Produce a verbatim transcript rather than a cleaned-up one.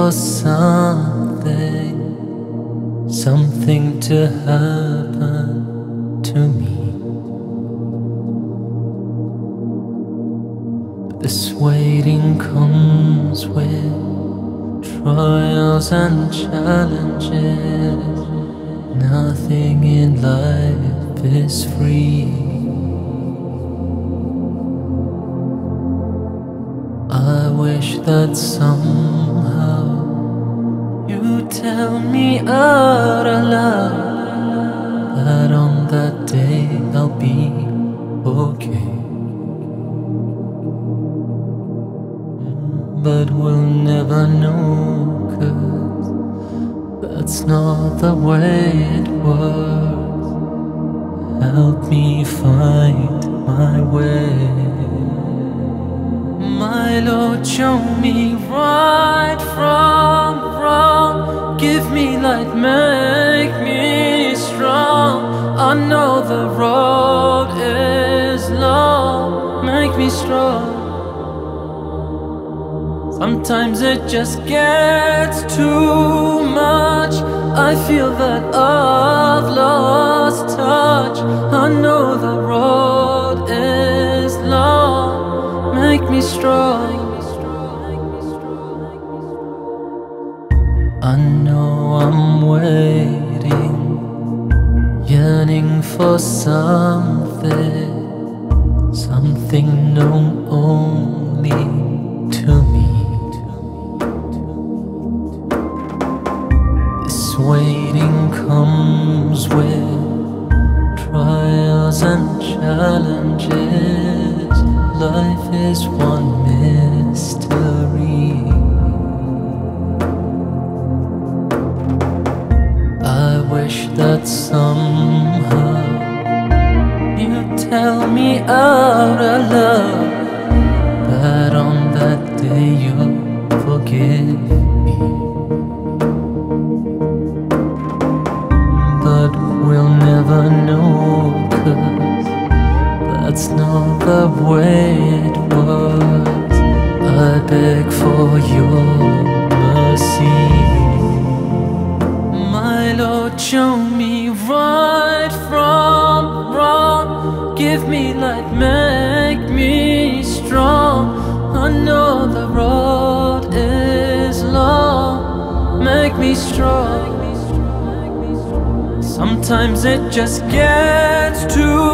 for something, something to happen to me. But this waiting comes with trials and challenges. Nothing in life is free. I wish that somehow you tell me out aloud that on that day I'll be okay. But we'll never know, 'cause that's not the way it works. Help me find my way. My Lord, show me right from wrong. Give me light, make me strong. I know the road is long. Make me strong. Sometimes it just gets too much. I feel that I've lost touch. I know the road is long. Make me strong. I know I'm waiting, yearning for something, something known only to me. This waiting comes with trials and challenges. Life is one mystery. I wish that somehow you'd tell me out aloud that on that day you'll forgive me. But we'll never know, 'cause that's not the way it was. I beg for your mercy. My Lord, show me right from wrong. Give me light, make me strong. I know the road is long. Make me strong. Sometimes it just gets too